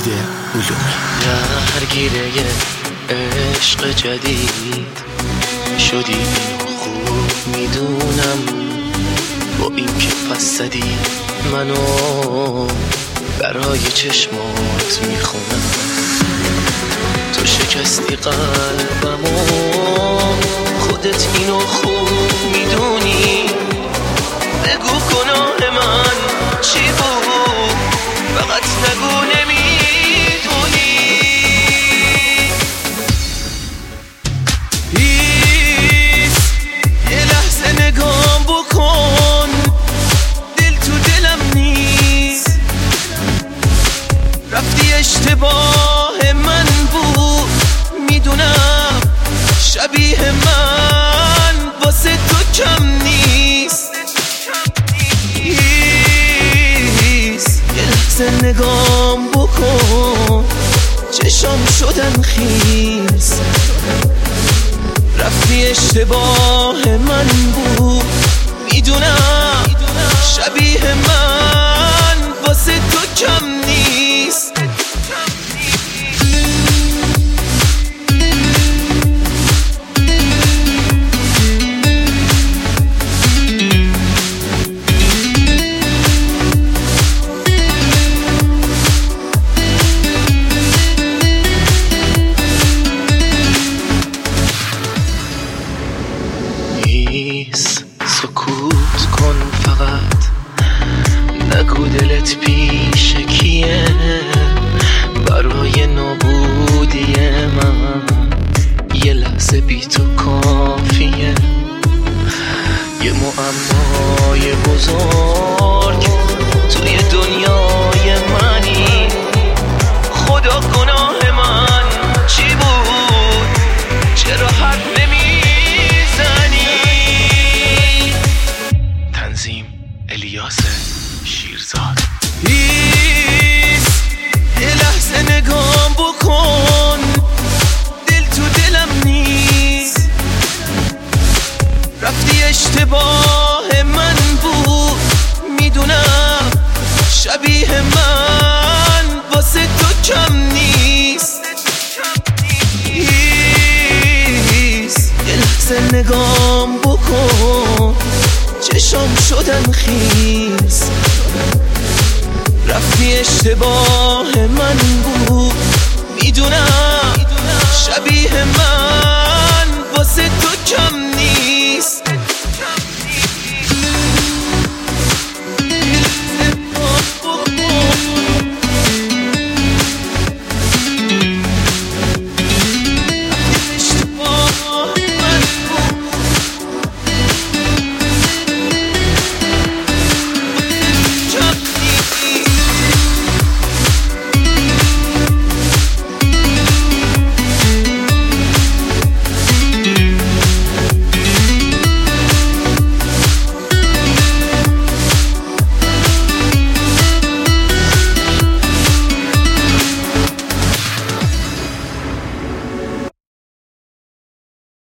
علومی. درگیره عشق جدید شدی، اینو خوب میدونم، با این که پس زدی منو برای چشمات میخونم. تو شکستی قلبمو، خودت اینو خوب میدونی. بگو گناه من چی بود، فقط نگو نمیدونی. ایست یه لحظه نگام بکن، دل تو دلم نیست. رفتی اشتباه من بود، میدونم شبیه من واسه تو کم نیست. یه لحظه نگام بکن، چشام شدن خیس. رفتی اشتباه من بود، میدونم شبیه من واسه تو کم نیست. سکوت کن، فقط نگو دلت پیش کیه. برای نابودی من یه لحظه بی تو کافیه. یه معمای بزرگ توی دنیای منی. خدا گناه من چی بود، چرا حرف الیاس شیرزاد. ایست یه لحظه نگام بکن، دل تو دلم نیست. رفتی اشتباه من بود، میدونم شبیه من واسه تو کم نیست. ایست یه لحظه نگام بکن، چشام شدن خیس. رفتی اشتباه من بود، میدونم شبیه من واسه تو کم نیست.